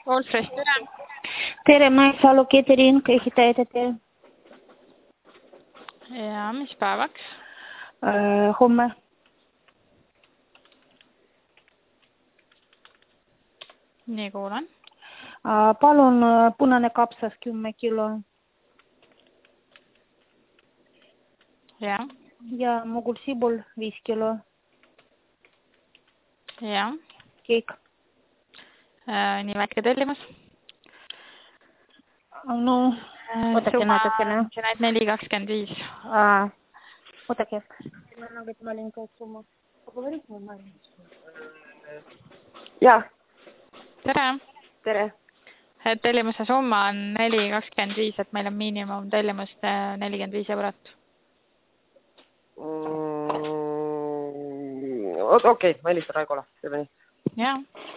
Olfrest, tere! Tere, Mäesalu Catering, ehitajate teel. Ja, mis päevaks? Homme. Nii, kuulan. Palun punane kapsas 10 kilo. Ja. Ja mugul sibul 5 kilo. Ja. Kõik. Nii väike tellimus? No, ootake natukene. Sa näed 4,25. Ootake. Маленькая сумма. Поговорить нормально. Ja. Tere! Tere! Tellimuse summa on 4,25, et meil on miinimum tellimust 45 eurot. Okei, ma helistan Raikola. Ja.